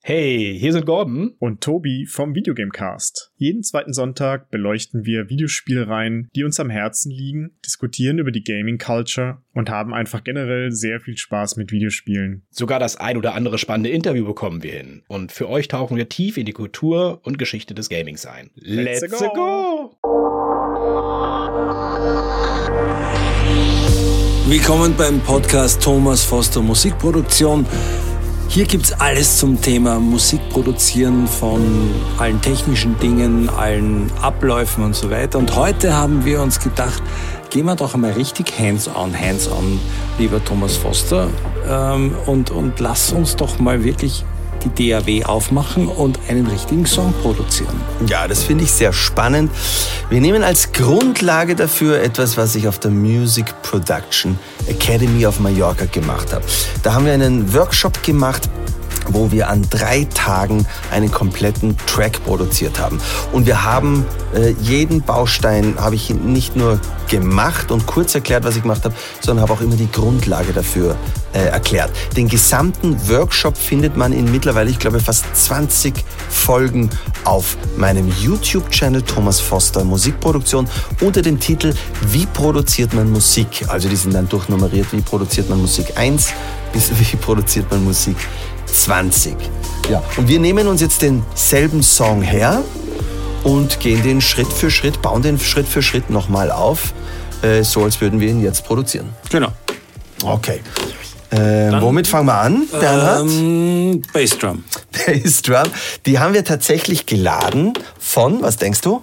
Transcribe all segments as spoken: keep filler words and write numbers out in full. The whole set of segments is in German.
Hey, hier sind Gordon und Tobi vom Videogamecast. Jeden zweiten Sonntag beleuchten wir Videospielreihen, die uns am Herzen liegen, diskutieren über die Gaming Culture und haben einfach generell sehr viel Spaß mit Videospielen. Sogar das ein oder andere spannende Interview bekommen wir hin. Und für euch tauchen wir tief in die Kultur und Geschichte des Gamings ein. Let's, Let's go! go. Willkommen beim Podcast Thomas Foster Musikproduktion. Hier gibt's alles zum Thema Musik produzieren, von allen technischen Dingen, allen Abläufen und so weiter. Und heute haben wir uns gedacht, gehen wir doch einmal richtig hands-on, hands-on, lieber Thomas Foster, ähm, und, und lass uns doch mal wirklich die D A W aufmachen und einen richtigen Song produzieren. Ja, das finde ich sehr spannend. Wir nehmen als Grundlage dafür etwas, was ich auf der Music Production Academy auf Mallorca gemacht habe. Da haben wir einen Workshop gemacht, wo wir an drei Tagen einen kompletten Track produziert haben. Und wir haben äh, jeden Baustein, habe ich nicht nur gemacht und kurz erklärt, was ich gemacht habe, sondern habe auch immer die Grundlage dafür äh, erklärt. Den gesamten Workshop findet man in mittlerweile, ich glaube, fast zwanzig Folgen auf meinem YouTube-Channel Thomas Foster Musikproduktion unter dem Titel Wie produziert man Musik? Also die sind dann durchnummeriert, wie produziert man Musik eins bis wie produziert man Musik zwanzig. Ja, und wir nehmen uns jetzt denselben Song her und gehen den Schritt für Schritt, bauen den Schritt für Schritt nochmal auf, äh, so als würden wir ihn jetzt produzieren. Genau. Okay. Äh, womit fangen wir an, Bernhard? Ähm, Bassdrum. Bassdrum. Die haben wir tatsächlich geladen von, was denkst du?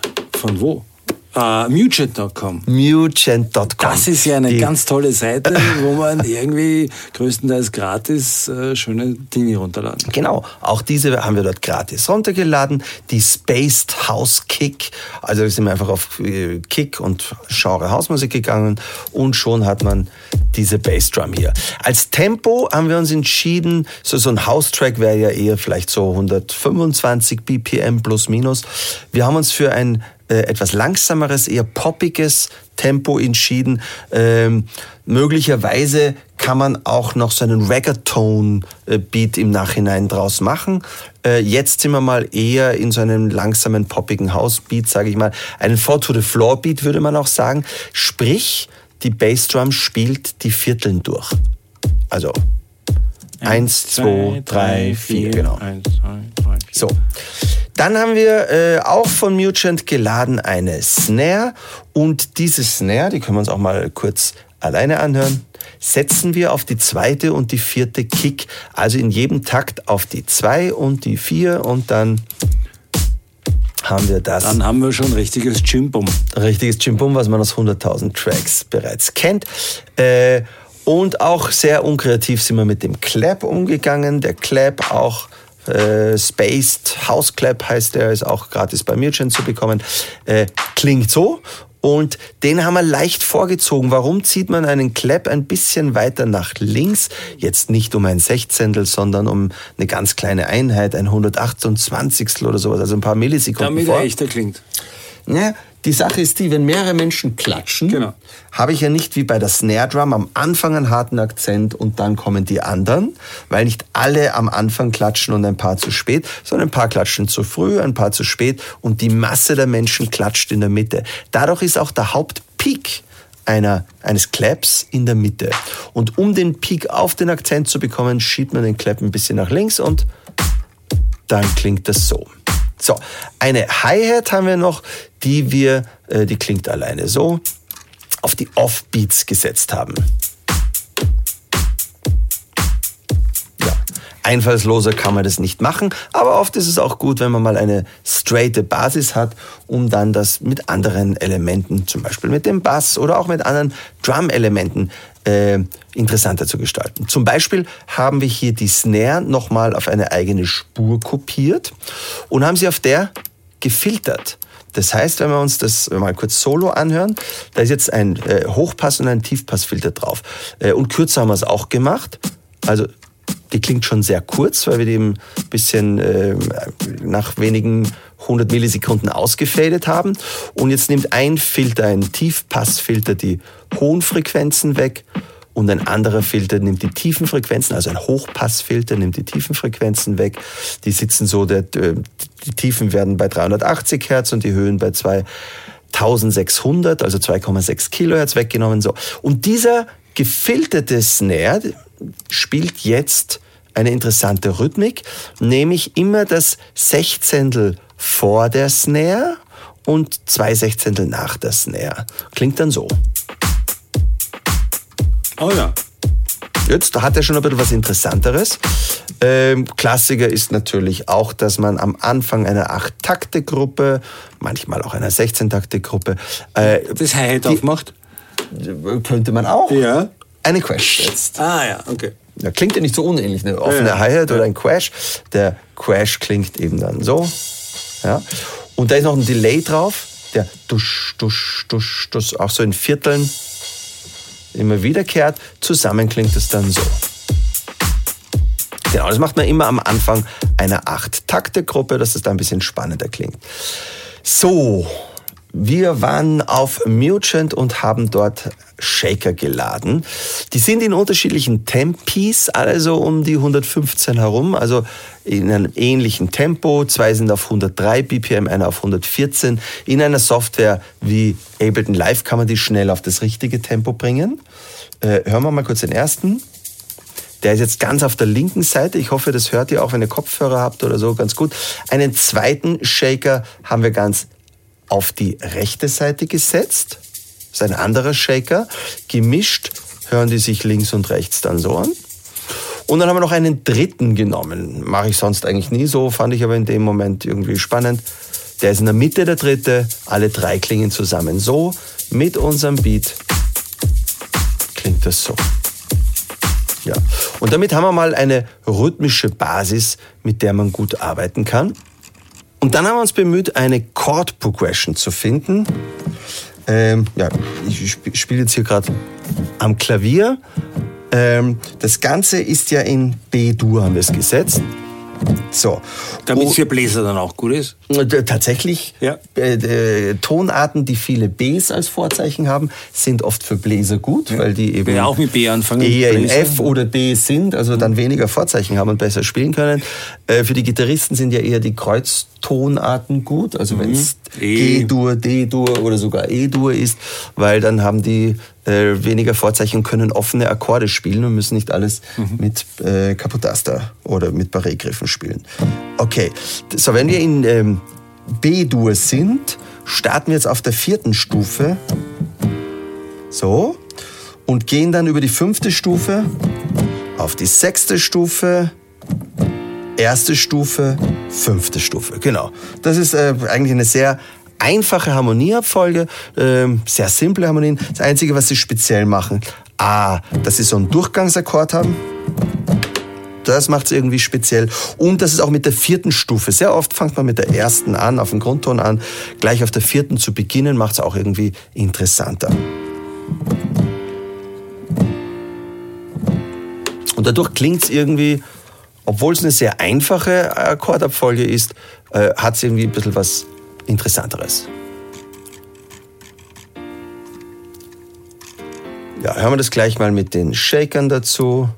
Von wo? Uh, Mugent Punkt com. Mugent Punkt com. Das ist ja eine die ganz tolle Seite, wo man irgendwie größtenteils gratis äh, schöne Dinge runterladen kann. Genau, auch diese haben wir dort gratis runtergeladen. Die Spaced House Kick, also sind wir einfach auf Kick und Genre Hausmusik gegangen und schon hat man diese Bassdrum hier. Als Tempo haben wir uns entschieden, so, so ein House-Track wäre ja eher vielleicht so hundertfünfundzwanzig B P M plus minus. Wir haben uns für ein äh, etwas langsameres, eher poppiges Tempo entschieden. Ähm, möglicherweise kann man auch noch so einen Reggaeton-Beat im Nachhinein draus machen. Äh, jetzt sind wir mal eher in so einem langsamen, poppigen House-Beat, sage ich mal. Einen Four-to-the-Floor-Beat würde man auch sagen. Sprich, die Bassdrum spielt die Vierteln durch. Also eins, zwei, drei, vier, genau. Eins, zwei, drei, vier. So. Dann haben wir äh, auch von Mugent geladen eine Snare. Und diese Snare, die können wir uns auch mal kurz alleine anhören, setzen wir auf die zweite und die vierte Kick. Also in jedem Takt auf die zwei und die vier und dann haben wir das. Dann haben wir schon richtiges Chimbum. Richtiges Chimbum, was man aus hunderttausend Tracks bereits kennt. Äh, und auch sehr unkreativ sind wir mit dem Clap umgegangen. Der Clap auch äh, Spaced House Clap heißt der, ist auch gratis bei Mugent zu bekommen. Äh, klingt so. Und den haben wir leicht vorgezogen. Warum zieht man einen Clap ein bisschen weiter nach links? Jetzt nicht um ein Sechzehntel, sondern um eine ganz kleine Einheit, ein hundertachtundzwanzigstel oder sowas, also ein paar Millisekunden Damit vor. er echter klingt. Ja, die Sache ist die, wenn mehrere Menschen klatschen, genau, habe ich ja nicht wie bei der Snare Drum am Anfang einen harten Akzent und dann kommen die anderen, weil nicht alle am Anfang klatschen und ein paar zu spät, sondern ein paar klatschen zu früh, ein paar zu spät und die Masse der Menschen klatscht in der Mitte. Dadurch ist auch der Hauptpeak einer, eines Claps in der Mitte. Und um den Peak auf den Akzent zu bekommen, schiebt man den Clap ein bisschen nach links und dann klingt das so. So, eine Hi-Hat haben wir noch, die wir, äh, die klingt alleine so, auf die Offbeats gesetzt haben. Ja, einfallsloser kann man das nicht machen, aber oft ist es auch gut, wenn man mal eine straighte Basis hat, um dann das mit anderen Elementen, zum Beispiel mit dem Bass oder auch mit anderen Drum-Elementen äh, interessanter zu gestalten. Zum Beispiel haben wir hier die Snare nochmal auf eine eigene Spur kopiert und haben sie auf der gefiltert. Das heißt, wenn wir uns das mal kurz solo anhören, da ist jetzt ein äh, Hochpass- und ein Tiefpassfilter drauf. Äh, und kürzer haben wir es auch gemacht. Also die klingt schon sehr kurz, weil wir die ein bisschen äh, nach wenigen hundert Millisekunden ausgefadet haben. Und jetzt nimmt ein Filter, ein Tiefpassfilter, die hohen Frequenzen weg und ein anderer Filter nimmt die tiefen Frequenzen, also ein Hochpassfilter nimmt die tiefen Frequenzen weg. Die sitzen so, der, die Tiefen werden bei dreihundertachtzig Hertz und die Höhen bei zweitausendsechshundert, also zwei Komma sechs Kilohertz weggenommen. So. Und dieser gefilterte Snare spielt jetzt eine interessante Rhythmik, nämlich immer das Sechzehntel vor der Snare und zwei Sechzehntel nach der Snare. Klingt dann so. Oh ja. Jetzt, da hat er schon ein bisschen was Interessanteres. Ähm, Klassiker ist natürlich auch, dass man am Anfang einer acht-Takte-Gruppe, manchmal auch einer sechzehn-Takte-Gruppe, äh, das Hi-Hat aufmacht. Könnte man auch. Ja. Eine Quash setzt. Ah ja, okay. Ja, klingt ja nicht so unähnlich, eine offene ja. Hi-Hat oder ein Quash. Der Quash klingt eben dann so. Ja. Und da ist noch ein Delay drauf, der dusch, dusch, dusch, dusch, auch so in Vierteln immer wiederkehrt. Zusammen klingt es dann so. Genau, das macht man immer am Anfang einer acht-Takte-Gruppe, dass es da ein bisschen spannender klingt. So, wir waren auf Mutant und haben dort Shaker geladen. Die sind in unterschiedlichen Tempis, also um die hundertfünfzehn herum, also in einem ähnlichen Tempo. Zwei sind auf hundertdrei B P M, einer auf hundertvierzehn. In einer Software wie Ableton Live kann man die schnell auf das richtige Tempo bringen. Äh, hören wir mal kurz den ersten. Der ist jetzt ganz auf der linken Seite. Ich hoffe, das hört ihr auch, wenn ihr Kopfhörer habt oder so, ganz gut. Einen zweiten Shaker haben wir ganz auf die rechte Seite gesetzt. Das ist ein anderer Shaker. Gemischt hören die sich links und rechts dann so an. Und dann haben wir noch einen dritten genommen. Mache ich sonst eigentlich nie so, fand ich aber in dem Moment irgendwie spannend. Der ist in der Mitte, der dritte. Alle drei klingen zusammen so. Mit unserem Beat klingt das so. Ja. Und damit haben wir mal eine rhythmische Basis, mit der man gut arbeiten kann. Und dann haben wir uns bemüht, eine Chord Progression zu finden. Ähm, ja, ich spiele jetzt hier gerade am Klavier. Ähm, das Ganze ist ja in B-Dur, haben wir es gesetzt. So. Damit es für Bläser dann auch gut ist? Tatsächlich, ja. äh, äh, Tonarten, die viele Bs als Vorzeichen haben, sind oft für Bläser gut, ja. weil die eben ja, auch mit B anfangen, eher in Bläser. F oder D sind, also dann weniger Vorzeichen haben und besser spielen können. Äh, für die Gitarristen sind ja eher die Kreuztonarten gut, also mhm. wenn es e. G-Dur, D-Dur oder sogar E-Dur ist, weil dann haben die äh, weniger Vorzeichen und können offene Akkorde spielen und müssen nicht alles mhm. mit äh, Capodasta oder mit Barré-Griffen spielen. Okay, so wenn wir in ähm, B-Dur sind, starten wir jetzt auf der vierten Stufe, so, und gehen dann über die fünfte Stufe auf die sechste Stufe, erste Stufe, fünfte Stufe. Genau, das ist äh, eigentlich eine sehr einfache Harmonieabfolge, äh, sehr simple Harmonien. Das Einzige, was sie speziell machen, A, dass sie so einen Durchgangsakkord haben. Das macht es irgendwie speziell. Und das ist auch mit der vierten Stufe. Sehr oft fängt man mit der ersten an, auf den Grundton an. Gleich auf der vierten zu beginnen, macht es auch irgendwie interessanter. Und dadurch klingt es irgendwie, obwohl es eine sehr einfache Akkordabfolge ist, äh, hat es irgendwie ein bisschen was Interessanteres. Ja, hören wir das gleich mal mit den Shakern dazu.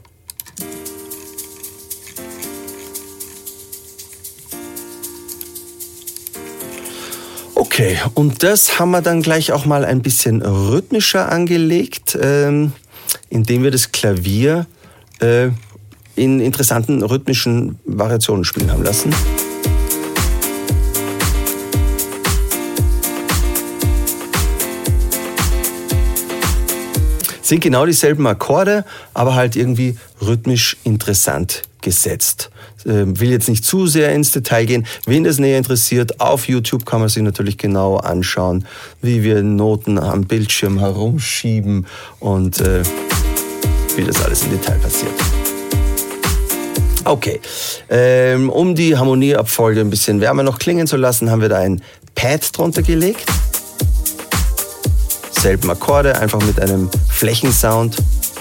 Okay, und das haben wir dann gleich auch mal ein bisschen rhythmischer angelegt, ähm, indem wir das Klavier äh, in interessanten rhythmischen Variationen spielen haben lassen. Sind genau dieselben Akkorde, aber halt irgendwie rhythmisch interessant gesetzt. Ähm, will jetzt nicht zu sehr ins Detail gehen. Wen das näher interessiert, auf YouTube kann man sich natürlich genau anschauen, wie wir Noten am Bildschirm herumschieben und äh, wie das alles im Detail passiert. Okay, ähm, um die Harmonieabfolge ein bisschen wärmer noch klingen zu lassen, haben wir da ein Pad drunter gelegt. Selben Akkorde, einfach mit einem Flächensound.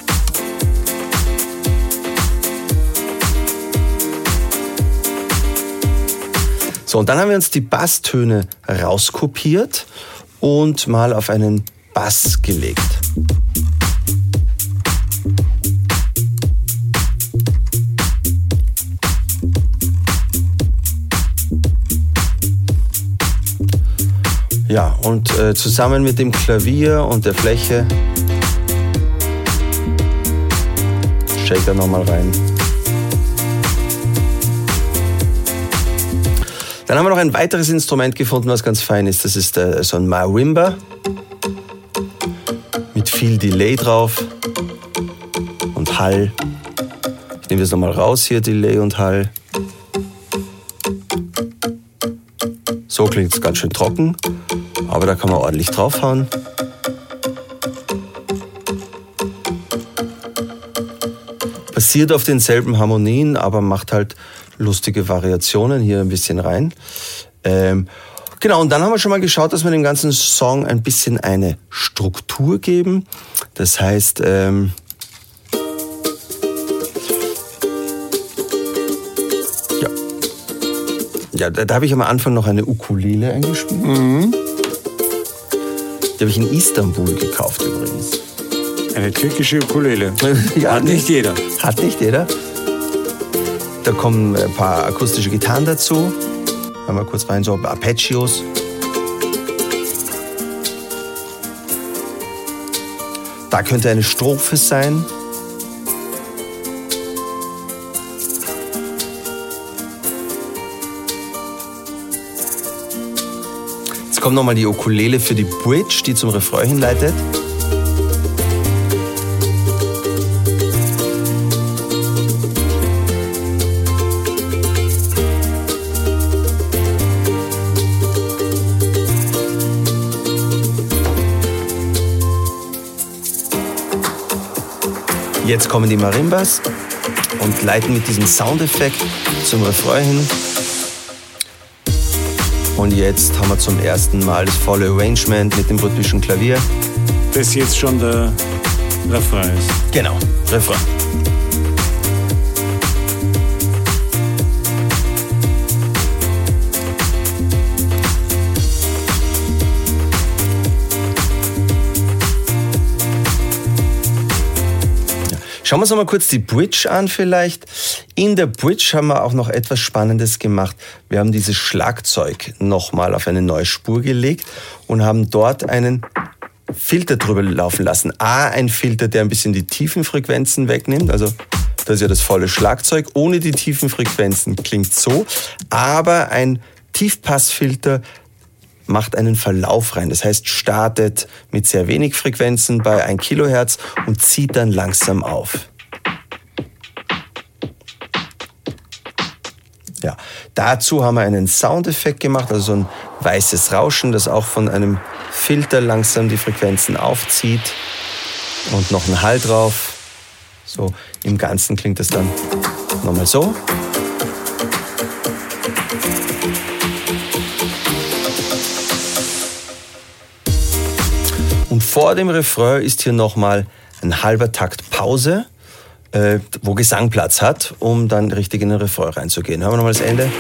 So, und dann haben wir uns die Basstöne rauskopiert und mal auf einen Bass gelegt. Ja, und äh, zusammen mit dem Klavier und der Fläche Shaker nochmal rein. Dann haben wir noch ein weiteres Instrument gefunden, was ganz fein ist. Das ist äh, so ein Marimba mit viel Delay drauf und Hall. Ich nehme das nochmal raus hier, Delay und Hall. So klingt es ganz schön trocken, aber da kann man ordentlich draufhauen. Basiert auf denselben Harmonien, aber macht halt lustige Variationen hier ein bisschen rein. Ähm, genau, und dann haben wir schon mal geschaut, dass wir dem ganzen Song ein bisschen eine Struktur geben. Das heißt, ähm, ja, ja da, da habe ich am Anfang noch eine Ukulele eingespielt. Mhm. Die habe ich in Istanbul gekauft übrigens. Eine türkische Ukulele. Ja, hat nicht jeder. Hat nicht jeder. Da kommen ein paar akustische Gitarren dazu. Hören wir kurz rein, so Arpeggios. Da könnte eine Strophe sein. Jetzt kommt nochmal die Ukulele für die Bridge, die zum Refrain hinleitet. Jetzt kommen die Marimbas und leiten mit diesem Soundeffekt zum Refrain hin. Und jetzt haben wir zum ersten Mal das volle Arrangement mit dem rhythmischen Klavier. Das jetzt schon der Refrain ist. Genau, Refrain. Schauen wir uns noch mal kurz die Bridge an vielleicht. In der Bridge haben wir auch noch etwas Spannendes gemacht. Wir haben dieses Schlagzeug nochmal auf eine neue Spur gelegt und haben dort einen Filter drüber laufen lassen. A, ein Filter, der ein bisschen die tiefen Frequenzen wegnimmt. Also das ist ja das volle Schlagzeug. Ohne die tiefen Frequenzen klingt so. Aber ein Tiefpassfilter macht einen Verlauf rein. Das heißt, startet mit sehr wenig Frequenzen bei ein Kilohertz und zieht dann langsam auf. Ja, dazu haben wir einen Soundeffekt gemacht, also so ein weißes Rauschen, das auch von einem Filter langsam die Frequenzen aufzieht und noch ein Hall drauf. So, im Ganzen klingt das dann nochmal so. Und vor dem Refrain ist hier nochmal ein halber Takt Pause, äh, wo Gesang Platz hat, um dann richtig in den Refrain reinzugehen. Hören wir nochmal das Ende.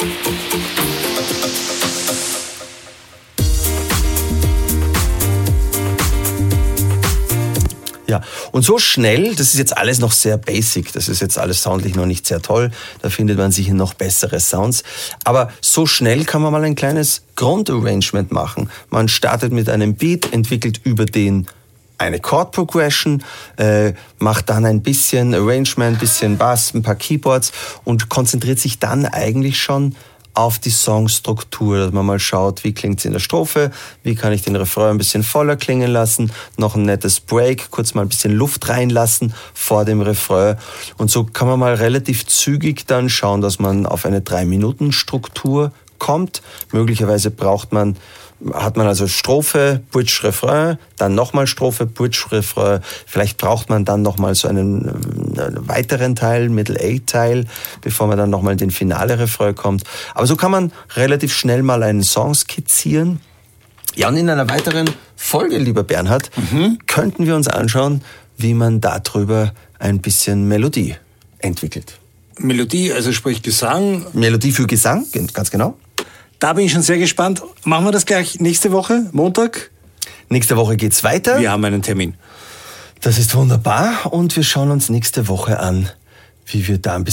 Ja, und so schnell, das ist jetzt alles noch sehr basic, das ist jetzt alles soundlich noch nicht sehr toll, da findet man sicher noch bessere Sounds, aber so schnell kann man mal ein kleines Grundarrangement machen. Man startet mit einem Beat, entwickelt über den eine Chord Progression, äh, macht dann ein bisschen Arrangement, ein bisschen Bass, ein paar Keyboards und konzentriert sich dann eigentlich schon auf die Songstruktur, dass man mal schaut, wie klingt es in der Strophe, wie kann ich den Refrain ein bisschen voller klingen lassen, noch ein nettes Break, kurz mal ein bisschen Luft reinlassen vor dem Refrain. Und so kann man mal relativ zügig dann schauen, dass man auf eine drei Minuten Struktur kommt. Möglicherweise braucht man, hat man also Strophe, Bridge, Refrain, dann nochmal Strophe, Bridge, Refrain. Vielleicht braucht man dann nochmal so einen, einen weiteren Teil, Middle-Eight-Teil, bevor man dann nochmal in den finale Refrain kommt. Aber so kann man relativ schnell mal einen Song skizzieren. Ja, und in einer weiteren Folge, lieber Bernhard, mhm. könnten wir uns anschauen, wie man darüber ein bisschen Melodie entwickelt. Melodie, also sprich Gesang. Melodie für Gesang, ganz genau. Da bin ich schon sehr gespannt. Machen wir das gleich nächste Woche, Montag? Nächste Woche geht's weiter. Wir haben einen Termin. Das ist wunderbar und wir schauen uns nächste Woche an, wie wir da ein bisschen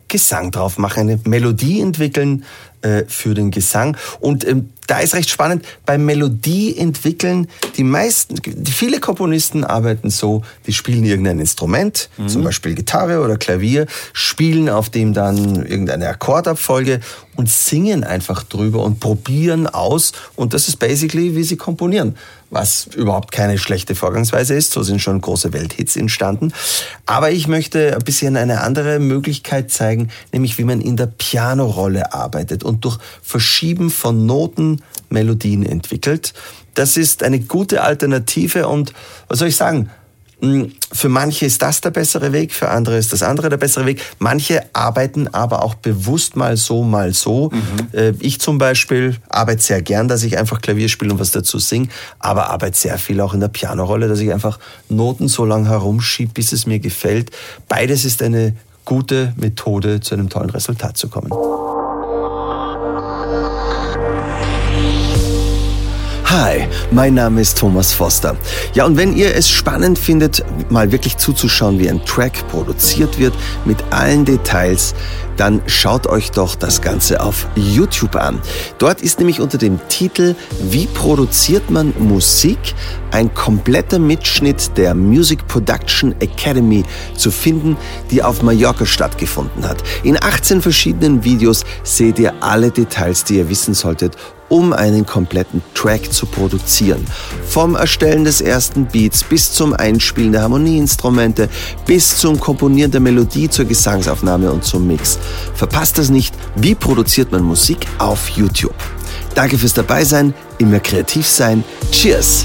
Gesang drauf machen, eine Melodie entwickeln äh, für den Gesang. Und ähm, da ist recht spannend, beim Melodie entwickeln, die meisten, die viele Komponisten arbeiten so, die spielen irgendein Instrument, mhm. zum Beispiel Gitarre oder Klavier, spielen auf dem dann irgendeine Akkordabfolge und singen einfach drüber und probieren aus. Und das ist basically, wie sie komponieren. Was überhaupt keine schlechte Vorgangsweise ist. So sind schon große Welthits entstanden. Aber ich möchte ein bisschen eine andere Möglichkeit zeigen, nämlich wie man in der Pianorolle arbeitet und durch Verschieben von Noten Melodien entwickelt. Das ist eine gute Alternative und, was soll ich sagen, für manche ist das der bessere Weg, für andere ist das andere der bessere Weg. Manche arbeiten aber auch bewusst mal so, mal so. Mhm. Ich zum Beispiel arbeite sehr gern, dass ich einfach Klavier spiele und was dazu singe, aber arbeite sehr viel auch in der Pianorolle, dass ich einfach Noten so lange herumschiebe, bis es mir gefällt. Beides ist eine gute Methode, zu einem tollen Resultat zu kommen. Hi, mein Name ist Thomas Foster. Ja, und wenn ihr es spannend findet, mal wirklich zuzuschauen, wie ein Track produziert wird, mit allen Details, dann schaut euch doch das Ganze auf YouTube an. Dort ist nämlich unter dem Titel Wie produziert man Musik? Ein kompletter Mitschnitt der Music Production Academy zu finden, die auf Mallorca stattgefunden hat. In achtzehn verschiedenen Videos seht ihr alle Details, die ihr wissen solltet, um einen kompletten Track zu produzieren. Vom Erstellen des ersten Beats bis zum Einspielen der Harmonieinstrumente, bis zum Komponieren der Melodie zur Gesangsaufnahme und zum Mix. Verpasst das nicht, wie produziert man Musik auf YouTube. Danke fürs Dabeisein, immer kreativ sein. Cheers!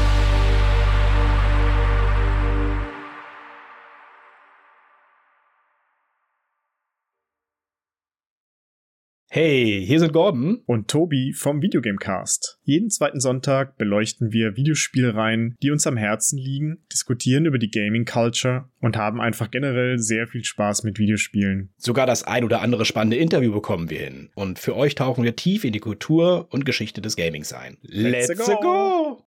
Hey, hier sind Gordon und Tobi vom Videogamecast. Jeden zweiten Sonntag beleuchten wir Videospielreihen, die uns am Herzen liegen, diskutieren über die Gaming Culture und haben einfach generell sehr viel Spaß mit Videospielen. Sogar das ein oder andere spannende Interview bekommen wir hin. Und für euch tauchen wir tief in die Kultur und Geschichte des Gamings ein. Let's, Let's go! go!